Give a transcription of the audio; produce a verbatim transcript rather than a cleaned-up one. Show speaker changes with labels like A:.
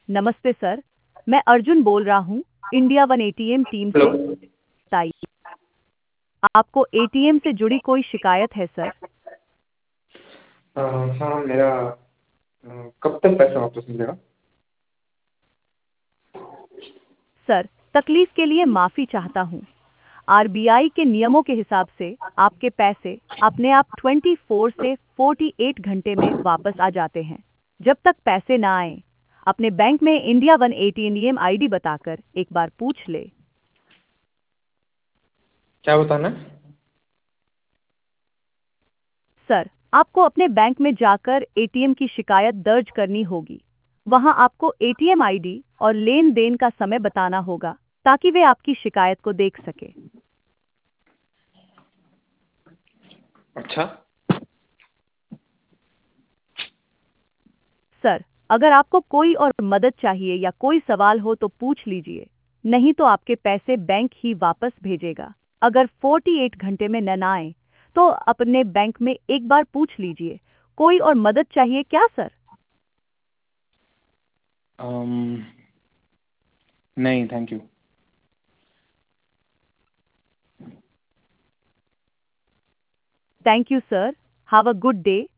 A: नमस्ते सर, मैं अर्जुन बोल रहा हूँ, India one ATM team
B: hello.
A: से। बताइए, आपको एटीएम से जुड़ी कोई शिकायत है सर?
B: अ, हाँ, मेरा अ, कब तक पैसा वापस मिलेगा?
A: सर, तकलीफ के लिए माफ़ी चाहता हूँ। आरबीआई के नियमों के हिसाब से आपके पैसे अपने आप चौबीस से अड़तालीस घंटे में वापस आ जाते हैं। जब तक पैसे ना आए, अपने बैंक में इंडिया वन एटीएम आईडी बताकर एक बार पूछ ले।
B: क्या बताना है?
A: सर, आपको अपने बैंक में जाकर एटीएम की शिकायत दर्ज करनी होगी। वहां आपको एटीएम आईडी और लेन देन का समय बताना होगा ताकि वे आपकी शिकायत को देख सके।
B: अच्छा।
A: सर, अगर आपको कोई और मदद चाहिए या कोई सवाल हो तो पूछ लीजिए, नहीं तो आपके पैसे बैंक ही वापस भेजेगा। अगर अड़तालीस घंटे में न आए तो अपने बैंक में एक बार पूछ लीजिए। कोई और मदद चाहिए क्या सर?
B: अम, नहीं, thank you.
A: Thank you sir, have a good day.